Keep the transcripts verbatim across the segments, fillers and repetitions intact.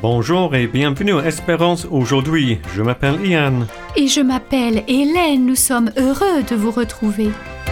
Bonjour et bienvenue à Espérance aujourd'hui. Je m'appelle Ian. Et je m'appelle Hélène. Nous sommes heureux de vous retrouver.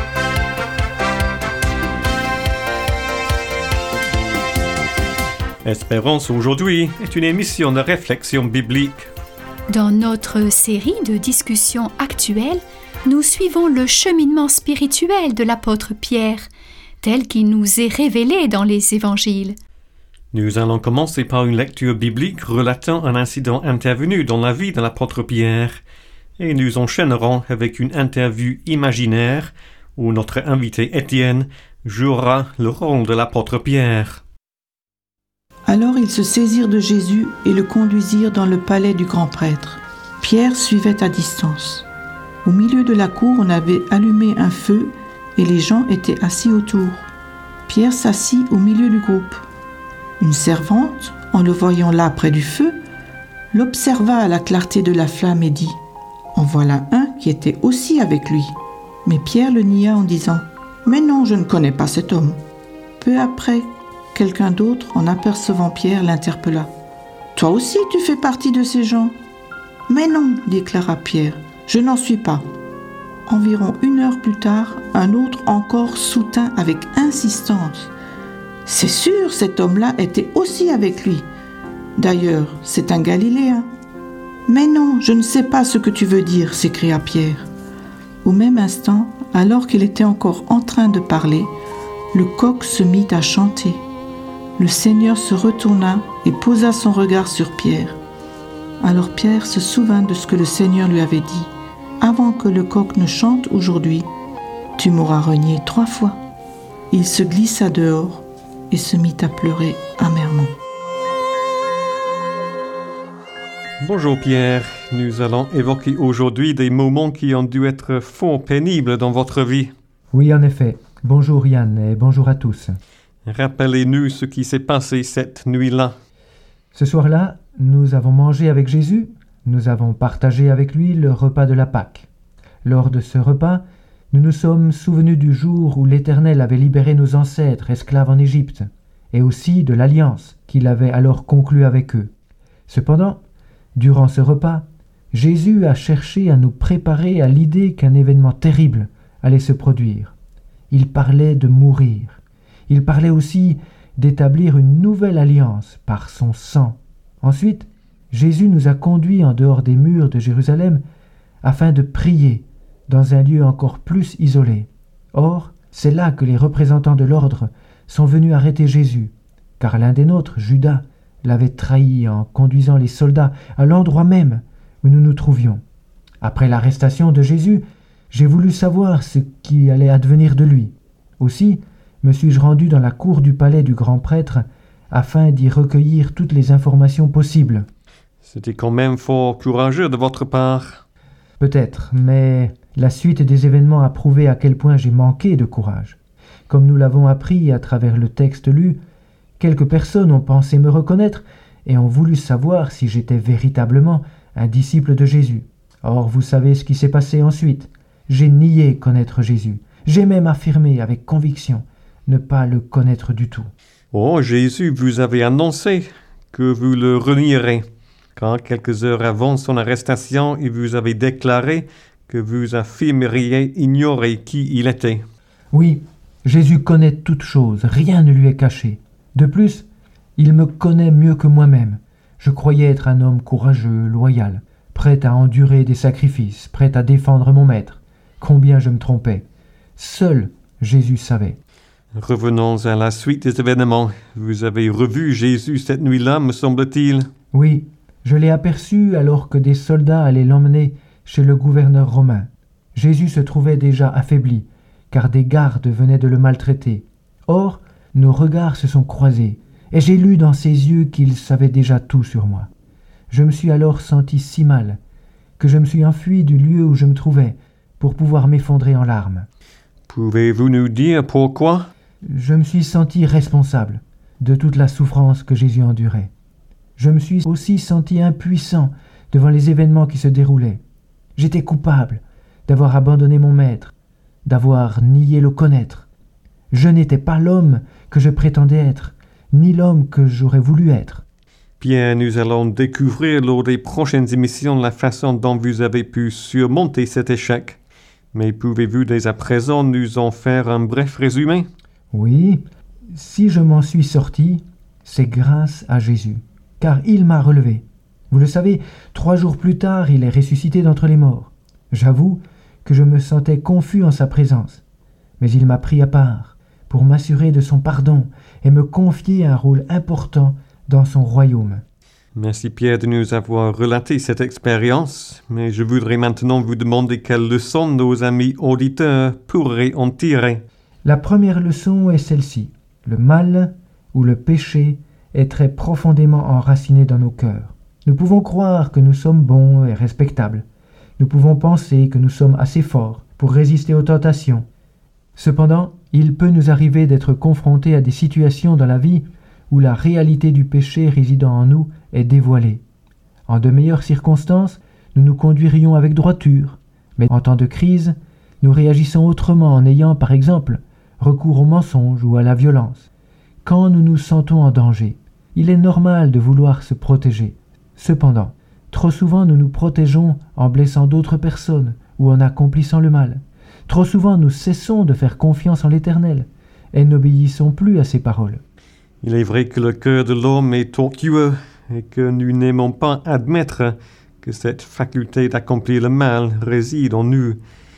Espérance aujourd'hui est une émission de réflexion biblique. Dans notre série de discussions actuelles, nous suivons le cheminement spirituel de l'apôtre Pierre, tel qu'il nous est révélé dans les évangiles. Nous allons commencer par une lecture biblique relatant un incident intervenu dans la vie de l'apôtre Pierre, et nous enchaînerons avec une interview imaginaire où notre invité Étienne jouera le rôle de l'apôtre Pierre. Alors ils se saisirent de Jésus et le conduisirent dans le palais du grand prêtre. Pierre suivait à distance. Au milieu de la cour, on avait allumé un feu et les gens étaient assis autour. Pierre s'assit au milieu du groupe. Une servante, en le voyant là près du feu, l'observa à la clarté de la flamme et dit « En voilà un qui était aussi avec lui. » Mais Pierre le nia en disant « Mais non, je ne connais pas cet homme. » Peu après, quelqu'un d'autre, en apercevant Pierre, l'interpella. « Toi aussi, tu fais partie de ces gens ?»« Mais non, déclara Pierre, je n'en suis pas. » Environ une heure plus tard, un autre encore soutint avec insistance. « C'est sûr, cet homme-là était aussi avec lui. D'ailleurs, c'est un Galiléen. »« Mais non, je ne sais pas ce que tu veux dire, » s'écria Pierre. Au même instant, alors qu'il était encore en train de parler, le coq se mit à chanter. Le Seigneur se retourna et posa son regard sur Pierre. Alors Pierre se souvint de ce que le Seigneur lui avait dit. « Avant que le coq ne chante aujourd'hui, tu m'auras renié trois fois. » Il se glissa dehors et se mit à pleurer amèrement. Bonjour Pierre, nous allons évoquer aujourd'hui des moments qui ont dû être fort pénibles dans votre vie. Oui, en effet. Bonjour Yann et bonjour à tous. Rappelez-nous ce qui s'est passé cette nuit-là. Ce soir-là, nous avons mangé avec Jésus, nous avons partagé avec lui le repas de la Pâque. Lors de ce repas, nous nous sommes souvenus du jour où l'Éternel avait libéré nos ancêtres esclaves en Égypte, et aussi de l'alliance qu'il avait alors conclue avec eux. Cependant, durant ce repas, Jésus a cherché à nous préparer à l'idée qu'un événement terrible allait se produire. Il parlait de mourir. Il parlait aussi d'établir une nouvelle alliance par son sang. Ensuite, Jésus nous a conduits en dehors des murs de Jérusalem afin de prier dans un lieu encore plus isolé. Or, c'est là que les représentants de l'ordre sont venus arrêter Jésus, car l'un des nôtres, Judas, l'avait trahi en conduisant les soldats à l'endroit même où nous nous trouvions. Après l'arrestation de Jésus, j'ai voulu savoir ce qui allait advenir de lui. Aussi, me suis-je rendu dans la cour du palais du grand prêtre afin d'y recueillir toutes les informations possibles. C'était quand même fort courageux de votre part. Peut-être, mais la suite des événements a prouvé à quel point j'ai manqué de courage. Comme nous l'avons appris à travers le texte lu, quelques personnes ont pensé me reconnaître et ont voulu savoir si j'étais véritablement un disciple de Jésus. Or, vous savez ce qui s'est passé ensuite. J'ai nié connaître Jésus. J'ai même affirmé avec conviction ne pas le connaître du tout. Oh, Jésus vous avait annoncé que vous le renierez, quand quelques heures avant son arrestation, il vous avait déclaré que vous affirmeriez ignorer qui il était. Oui, Jésus connaît toutes choses, rien ne lui est caché. De plus, il me connaît mieux que moi-même. Je croyais être un homme courageux, loyal, prêt à endurer des sacrifices, prêt à défendre mon maître. Combien je me trompais. Seul Jésus savait. Revenons à la suite des événements. Vous avez revu Jésus cette nuit-là, me semble-t-il. Oui, je l'ai aperçu alors que des soldats allaient l'emmener chez le gouverneur romain. Jésus se trouvait déjà affaibli, car des gardes venaient de le maltraiter. Or, nos regards se sont croisés, et j'ai lu dans ses yeux qu'il savait déjà tout sur moi. Je me suis alors senti si mal, que je me suis enfui du lieu où je me trouvais, pour pouvoir m'effondrer en larmes. Pouvez-vous nous dire pourquoi ? Je me suis senti responsable de toute la souffrance que Jésus endurait. Je me suis aussi senti impuissant devant les événements qui se déroulaient. J'étais coupable d'avoir abandonné mon maître, d'avoir nié le connaître. Je n'étais pas l'homme que je prétendais être, ni l'homme que j'aurais voulu être. Bien, nous allons découvrir lors des prochaines émissions la façon dont vous avez pu surmonter cet échec. Mais pouvez-vous dès à présent nous en faire un bref résumé? Oui, si je m'en suis sorti, c'est grâce à Jésus, car il m'a relevé. Vous le savez, trois jours plus tard, il est ressuscité d'entre les morts. J'avoue que je me sentais confus en sa présence, mais il m'a pris à part pour m'assurer de son pardon et me confier un rôle important dans son royaume. Merci Pierre de nous avoir relaté cette expérience, mais je voudrais maintenant vous demander quelles leçons nos amis auditeurs pourraient en tirer. La première leçon est celle-ci. Le mal ou le péché est très profondément enraciné dans nos cœurs. Nous pouvons croire que nous sommes bons et respectables. Nous pouvons penser que nous sommes assez forts pour résister aux tentations. Cependant, il peut nous arriver d'être confrontés à des situations dans la vie où la réalité du péché résidant en nous est dévoilée. En de meilleures circonstances, nous nous conduirions avec droiture, mais en temps de crise, nous réagissons autrement en ayant, par exemple, recours au mensonge ou à la violence. Quand nous nous sentons en danger, il est normal de vouloir se protéger. Cependant, trop souvent nous nous protégeons en blessant d'autres personnes ou en accomplissant le mal. Trop souvent nous cessons de faire confiance en l'Éternel et n'obéissons plus à ses paroles. Il est vrai que le cœur de l'homme est tortueux et que nous n'aimons pas admettre que cette faculté d'accomplir le mal réside en nous.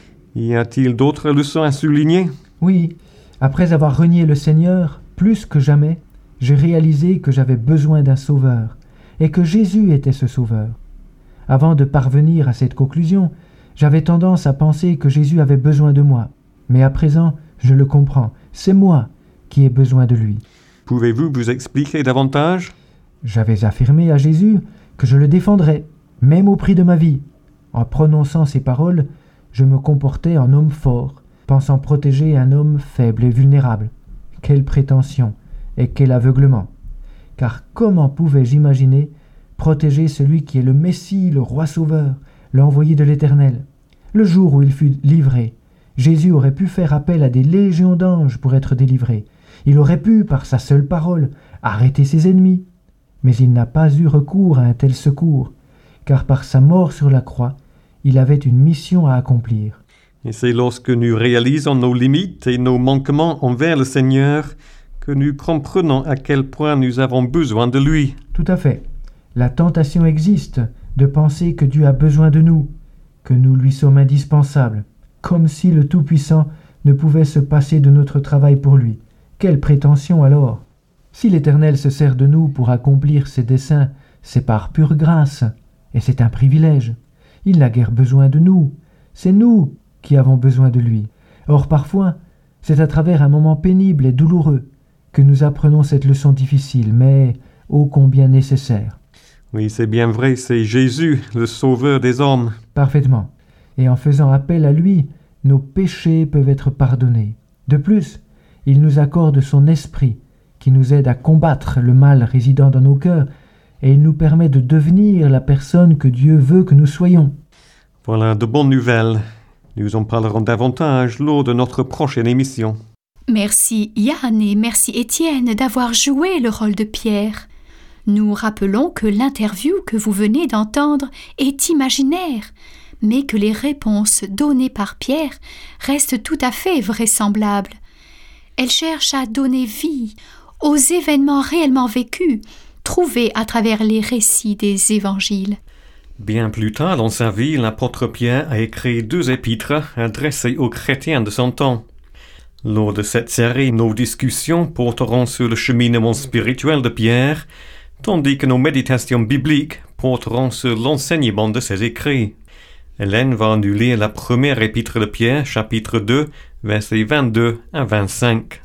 Y a-t-il d'autres leçons à souligner? Oui, après avoir renié le Seigneur, plus que jamais, j'ai réalisé que j'avais besoin d'un sauveur et que Jésus était ce sauveur. Avant de parvenir à cette conclusion, j'avais tendance à penser que Jésus avait besoin de moi. Mais à présent, je le comprends, c'est moi qui ai besoin de lui. Pouvez-vous vous expliquer davantage? J'avais affirmé à Jésus que je le défendrais, même au prix de ma vie. En prononçant ces paroles, je me comportais en homme fort, pensant protéger un homme faible et vulnérable. Quelle prétention et quel aveuglement! Car comment pouvais-je imaginer protéger celui qui est le Messie, le roi sauveur, l'envoyé de l'Éternel? Le jour où il fut livré, Jésus aurait pu faire appel à des légions d'anges pour être délivré. Il aurait pu, par sa seule parole, arrêter ses ennemis. Mais il n'a pas eu recours à un tel secours, car par sa mort sur la croix, il avait une mission à accomplir. Et c'est lorsque nous réalisons nos limites et nos manquements envers le Seigneur que nous comprenons à quel point nous avons besoin de lui. Tout à fait. La tentation existe de penser que Dieu a besoin de nous, que nous lui sommes indispensables, comme si le Tout-Puissant ne pouvait se passer de notre travail pour lui. Quelle prétention alors! Si l'Éternel se sert de nous pour accomplir ses desseins, c'est par pure grâce, et c'est un privilège. Il n'a guère besoin de nous, c'est nous qui avons besoin de lui. Or parfois, c'est à travers un moment pénible et douloureux que nous apprenons cette leçon difficile, mais ô combien nécessaire. Oui, c'est bien vrai, c'est Jésus, le sauveur des hommes. Parfaitement. Et en faisant appel à lui, nos péchés peuvent être pardonnés. De plus, il nous accorde son esprit, qui nous aide à combattre le mal résidant dans nos cœurs, et il nous permet de devenir la personne que Dieu veut que nous soyons. Voilà de bonnes nouvelles. Nous en parlerons davantage lors de notre prochaine émission. Merci Yann et merci Étienne d'avoir joué le rôle de Pierre. Nous rappelons que l'interview que vous venez d'entendre est imaginaire, mais que les réponses données par Pierre restent tout à fait vraisemblables. Elle cherche à donner vie aux événements réellement vécus, trouvés à travers les récits des évangiles. Bien plus tard dans sa vie, l'apôtre Pierre a écrit deux épîtres adressées aux chrétiens de son temps. Lors de cette série, nos discussions porteront sur le cheminement spirituel de Pierre, tandis que nos méditations bibliques porteront sur l'enseignement de ses écrits. Hélène va nous lire la première épître de Pierre, chapitre deux, versets vingt-deux à vingt-cinq.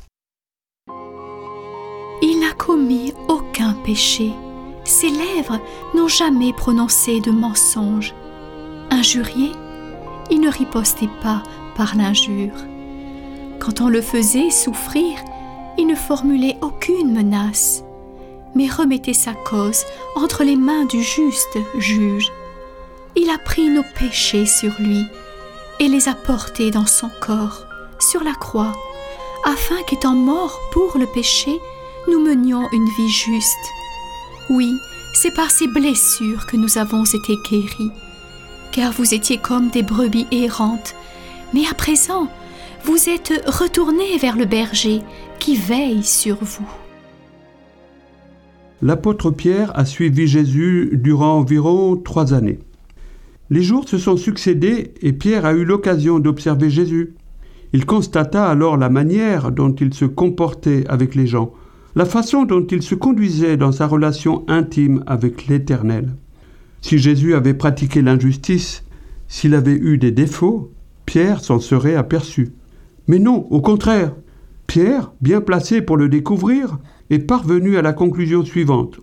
Il n'a commis aucun péché. Ses lèvres n'ont jamais prononcé de mensonge. Injurié, il ne ripostait pas par l'injure. Quand on le faisait souffrir, il ne formulait aucune menace, mais remettait sa cause entre les mains du juste juge. Il a pris nos péchés sur lui et les a portés dans son corps, sur la croix, afin qu'étant morts pour le péché, nous menions une vie juste. Oui, c'est par ces blessures que nous avons été guéris. Car vous étiez comme des brebis errantes, mais à présent, vous êtes retournés vers le berger qui veille sur vous. » L'apôtre Pierre a suivi Jésus durant environ trois années. Les jours se sont succédés et Pierre a eu l'occasion d'observer Jésus. Il constata alors la manière dont il se comportait avec les gens, la façon dont il se conduisait dans sa relation intime avec l'Éternel. Si Jésus avait pratiqué l'injustice, s'il avait eu des défauts, Pierre s'en serait aperçu. Mais non, au contraire, Pierre, bien placé pour le découvrir, est parvenu à la conclusion suivante.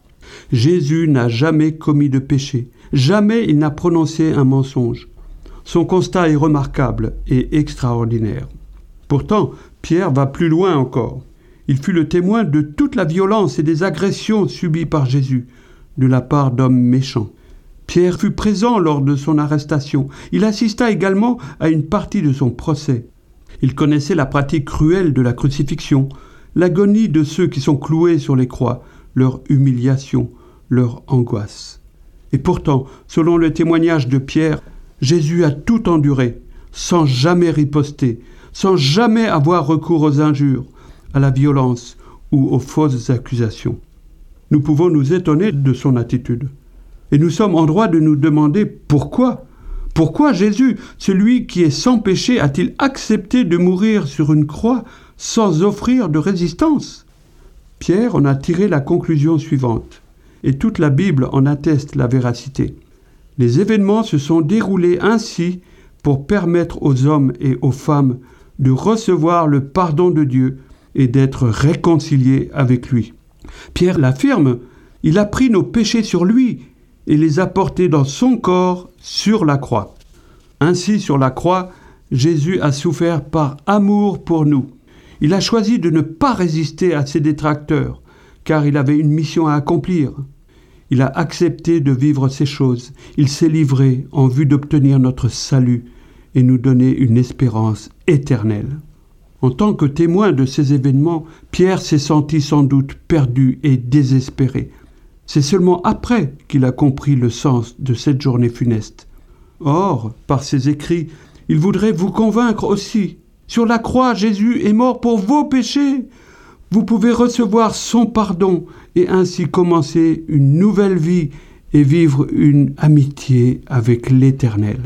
Jésus n'a jamais commis de péché, jamais il n'a prononcé un mensonge. Son constat est remarquable et extraordinaire. Pourtant, Pierre va plus loin encore. Il fut le témoin de toute la violence et des agressions subies par Jésus de la part d'hommes méchants. Pierre fut présent lors de son arrestation. Il assista également à une partie de son procès. Il connaissait la pratique cruelle de la crucifixion, l'agonie de ceux qui sont cloués sur les croix, leur humiliation, leur angoisse. Et pourtant, selon le témoignage de Pierre, Jésus a tout enduré, sans jamais riposter, sans jamais avoir recours aux injures, à la violence ou aux fausses accusations. Nous pouvons nous étonner de son attitude. Et nous sommes en droit de nous demander pourquoi. Pourquoi Jésus, celui qui est sans péché, a-t-il accepté de mourir sur une croix sans offrir de résistance? Pierre en a tiré la conclusion suivante, et toute la Bible en atteste la véracité. Les événements se sont déroulés ainsi pour permettre aux hommes et aux femmes de recevoir le pardon de Dieu et d'être réconciliés avec lui. Pierre l'affirme, il a pris nos péchés sur lui et les a portés dans son corps sur la croix. Ainsi, sur la croix, Jésus a souffert par amour pour nous. Il a choisi de ne pas résister à ses détracteurs, car il avait une mission à accomplir. Il a accepté de vivre ces choses. Il s'est livré en vue d'obtenir notre salut et nous donner une espérance éternelle. En tant que témoin de ces événements, Pierre s'est senti sans doute perdu et désespéré. C'est seulement après qu'il a compris le sens de cette journée funeste. Or, par ses écrits, il voudrait vous convaincre aussi. Sur la croix, Jésus est mort pour vos péchés. Vous pouvez recevoir son pardon et ainsi commencer une nouvelle vie et vivre une amitié avec l'Éternel.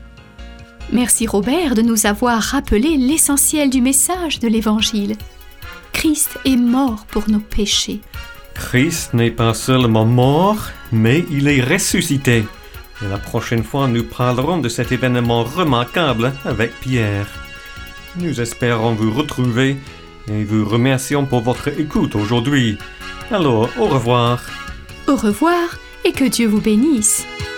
Merci Robert de nous avoir rappelé l'essentiel du message de l'Évangile. Christ est mort pour nos péchés. Christ n'est pas seulement mort, mais il est ressuscité. Et la prochaine fois, nous parlerons de cet événement remarquable avec Pierre. Nous espérons vous retrouver et vous remercions pour votre écoute aujourd'hui. Alors, au revoir. Au revoir et que Dieu vous bénisse.